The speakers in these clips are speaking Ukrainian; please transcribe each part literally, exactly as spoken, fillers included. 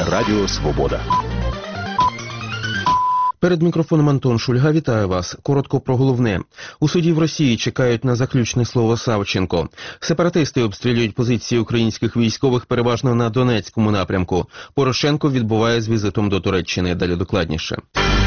Радіо Свобода. Перед мікрофоном Антон Шульга. Вітаю вас. Коротко про головне. У суді в Росії чекають на заключне слово Савченко. Сепаратисти обстрілюють позиції українських військових переважно на Донецькому напрямку. Порошенко відбуває з візитом до Туреччини. Далі докладніше.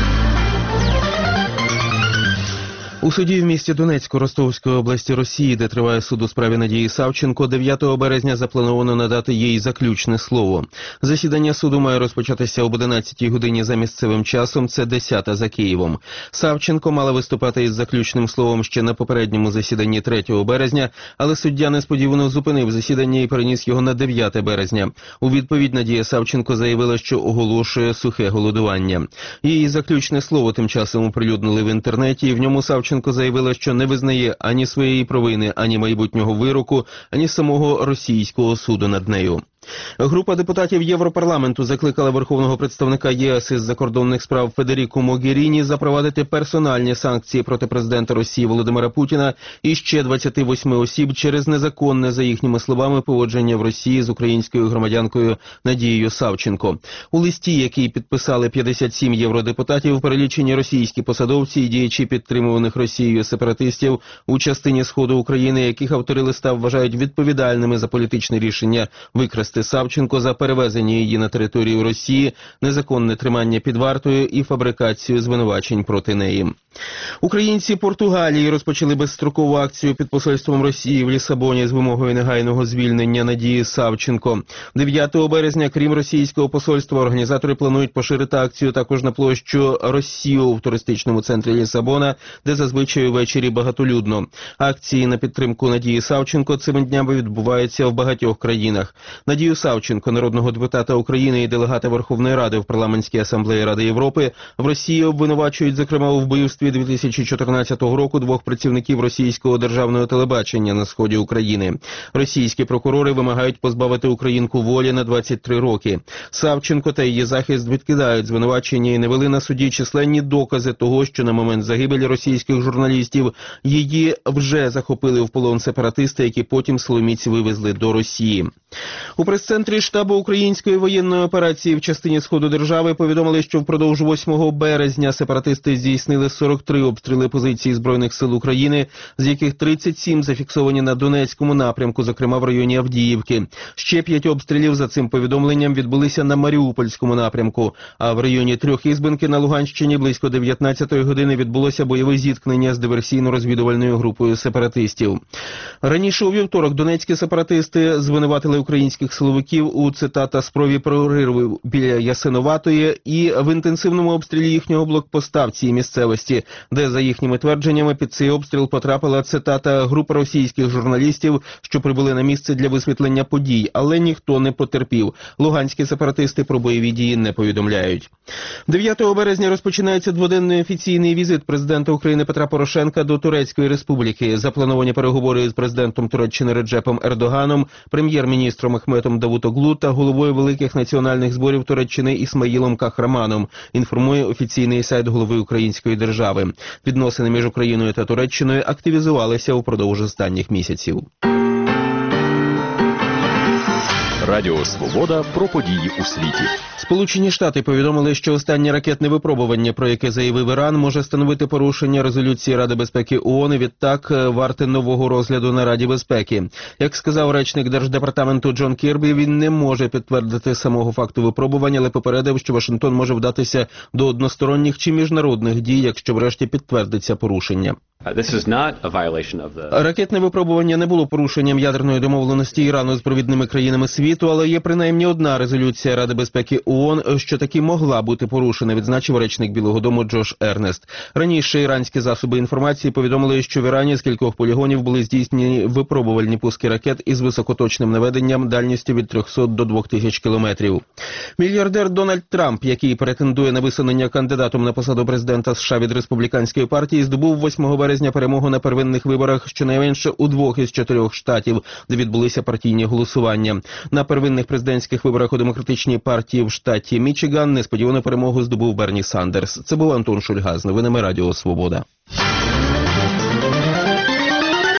У суді в місті Донецьку Ростовської області Росії, де триває суд у справі Надії Савченко, дев'ятого березня заплановано надати їй заключне слово. Засідання суду має розпочатися об одинадцятій годині за місцевим часом, це десята за Києвом. Савченко мала виступати із заключним словом ще на попередньому засіданні третього березня, але суддя несподівано зупинив засідання і переніс його на дев'яте березня. У відповідь Надія Савченко заявила, що оголошує сухе голодування. Її заключне слово тим часом оприлюднили в інтернеті, і в ньому Савченко Савченко заявила, що не визнає ані своєї провини, ані майбутнього вироку, ані самого російського суду над нею. Група депутатів Європарламенту закликала верховного представника ЄС із закордонних справ Федеріку Могеріні запровадити персональні санкції проти президента Росії Володимира Путіна і ще двадцяти восьми осіб через незаконне, за їхніми словами, поводження в Росії з українською громадянкою Надією Савченко. У листі, який підписали п'ятдесят сім євродепутатів, перелічені російські посадовці і діячі підтримуваних Росією сепаратистів у частині Сходу України, яких автори листа вважають відповідальними за політичне рішення викрасти Савченко за перевезення її на територію Росії, незаконне тримання під вартою і фабрикацію звинувачень проти неї. Українці Португалії розпочали безстрокову акцію під посольством Росії в Лісабоні з вимогою негайного звільнення Надії Савченко. дев'ятого березня, крім російського посольства, організатори планують поширити акцію також на площу Росію в туристичному центрі Лісабона, де зазвичай увечері багатолюдно. Акції на підтримку Надії Савченко цими днями відбуваються в багатьох країнах. Надію Савченко, народного депутата України і делегата Верховної Ради в парламентській асамблеї Ради Європи, в Росії обвинувачують, зокрема, у вбивстві дві тисячі чотирнадцятого року двох працівників російського державного телебачення на сході України. Російські прокурори вимагають позбавити українку волі на двадцять три роки. Савченко та її захист відкидають звинувачення і навели на суді численні докази того, що на момент загибелі російських журналістів її вже захопили в полон сепаратисти, які потім силоміць вивезли до Росії. У прес-центрі штабу української воєнної операції в частині Сходу держави повідомили, що впродовж восьмого березня сепаратисти здійснили сорок три обстріли позицій Збройних сил України, з яких тридцять сім зафіксовані на Донецькому напрямку, зокрема в районі Авдіївки. Ще п'ять обстрілів, за цим повідомленням, відбулися на Маріупольському напрямку, а в районі Трьохізбенки на Луганщині близько дев'ятнадцятої години відбулося бойове зіткнення з диверсійно-розвідувальною групою сепаратистів. Раніше у вівторок донецькі сепаратисти звинуватили українських силовиків у, цитата, спробі прориву біля Ясиноватої і в інтенсивному обстрілі їхнього блокпоста в цій місцевості, де, за їхніми твердженнями, під цей обстріл потрапила, цитата, група російських журналістів, що прибули на місце для висвітлення подій, але ніхто не потерпів. Луганські сепаратисти про бойові дії не повідомляють. дев'ятого березня розпочинається дводенний офіційний візит президента України Петра Порошенка до Турецької Республіки. Заплановані переговори з президентом Туреччини Реджепом Ердоганом, прем'єр-міністром Ахметом Давутоглу та головою великих національних зборів Туреччини Ісмаїлом Кахраманом, інформує офіційний сайт голови української держави. Відносини між Україною та Туреччиною активізувалися упродовж останніх місяців. Радіо Свобода про події у світі. Сполучені Штати повідомили, що останнє ракетне випробування, про яке заявив Іран, може становити порушення резолюції Ради безпеки ООН і відтак варте нового розгляду на Раді безпеки. Як сказав речник Держдепартаменту Джон Кірбі, він не може підтвердити самого факту випробування, але попередив, що Вашингтон може вдатися до односторонніх чи міжнародних дій, якщо врешті підтвердиться порушення. Ракетне випробування не було порушенням ядерної домовленості Ірану з провідними країнами світу, але є принаймні одна резолюція Ради безпеки ООН, що таки могла бути порушена, відзначив речник Білого дому Джош Ернест. Раніше іранські засоби інформації повідомили, що в Ірані з кількох полігонів були здійснені випробувальні пуски ракет із високоточним наведенням дальністю від трьохсот до двох тисяч кілометрів. Мільярдер Дональд Трамп, який претендує на висунення кандидатом на посаду президента США від республіканської партії, здобув восьмого березня перемогу на первинних виборах щонайменше у двох із чотирьох штатів, де відбулися партійні голосування. На первинних президентських виборах у демократичній партії в штаті Мічиган несподівану перемогу здобув Берні Сандерс. Це був Антон Шульга з новинами Радіо Свобода.